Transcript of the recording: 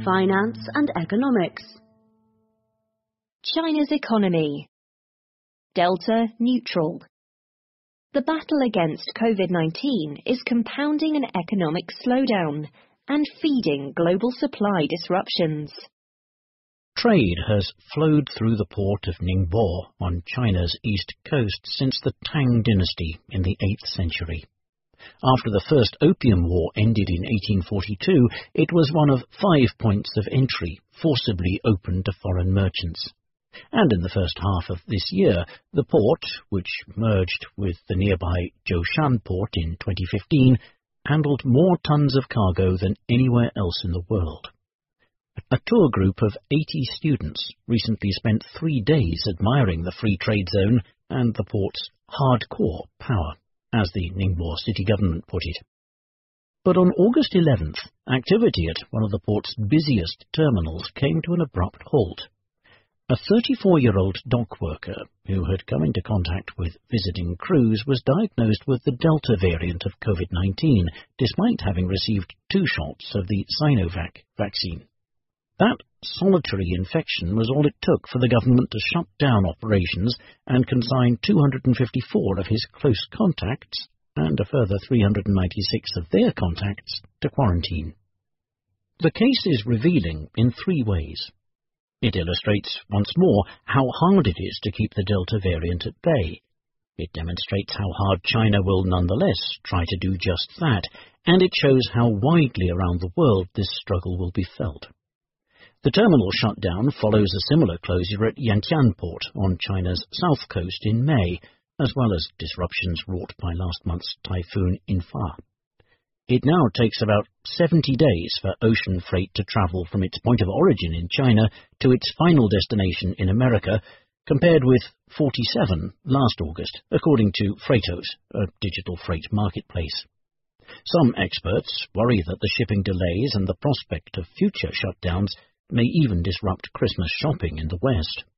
finance and economics. China's economy. Delta neutral. The battle against COVID-19 is compounding an economic slowdown and feeding global supply disruptions. Trade has flowed through the port of Ningbo on China's east coast since the Tang dynasty in the 8th century. After the First Opium War ended in 1842, it was one of 5 points of entry forcibly opened to foreign merchants. And in the first half of this year, the port, which merged with the nearby Zhoushan port in 2015, handled more tons of cargo than anywhere else in the world. A tour group of 80 students recently spent 3 days admiring the free trade zone and the port's hardcore power, as the Ningbo city government put it. But on August 11th, activity at one of the port's busiest terminals came to an abrupt halt. A 34-year-old dock worker who had come into contact with visiting crews was diagnosed with the Delta variant of COVID-19, despite having received 2 shots of the Sinovac vaccine. That solitary infection was all it took for the government to shut down operations and consign 254 of his close contacts and a further 396 of their contacts to quarantine. The case is revealing in 3 ways. It illustrates once more how hard it is to keep the Delta variant at bay. It demonstrates how hard China will nonetheless try to do just that, and it shows how widely around the world this struggle will be felt. The terminal shutdown follows a similar closure at Yantian Port on China's south coast in May, as well as disruptions wrought by last month's typhoon Infa. It now takes about 70 days for ocean freight to travel from its point of origin in China to its final destination in America, compared with 47 last August, according to Freightos, a digital freight marketplace. Some experts worry that the shipping delays and the prospect of future shutdowns may even disrupt Christmas shopping in the West.